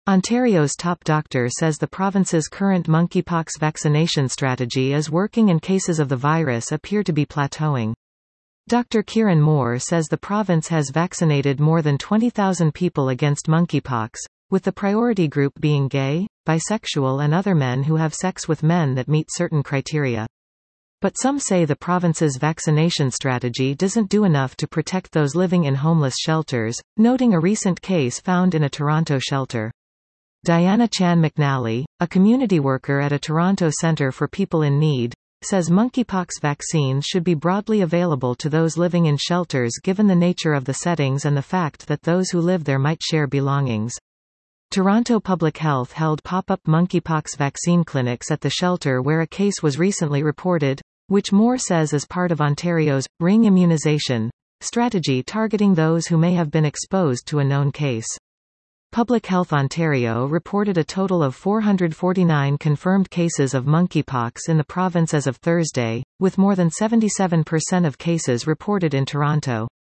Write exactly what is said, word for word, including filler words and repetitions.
Ontario's top doctor says the province's current monkeypox vaccination strategy is working and cases of the virus appear to be plateauing. Doctor Kieran Moore says the province has vaccinated more than twenty thousand people against monkeypox, with the priority group being gay, bisexual and other men who have sex with men that meet certain criteria. But some say the province's vaccination strategy doesn't do enough to protect those living in homeless shelters, noting a recent case found in a Toronto shelter. Diana Chan McNally, a community worker at a Toronto Centre for People in Need, says monkeypox vaccines should be broadly available to those living in shelters given the nature of the settings and the fact that those who live there might share belongings. Toronto Public Health held pop-up monkeypox vaccine clinics at the shelter where a case was recently reported, which Moore says is part of Ontario's ring immunization strategy targeting those who may have been exposed to a known case. Public Health Ontario reported a total of four hundred forty-nine confirmed cases of monkeypox in the province as of Thursday, with more than seventy-seven percent of cases reported in Toronto.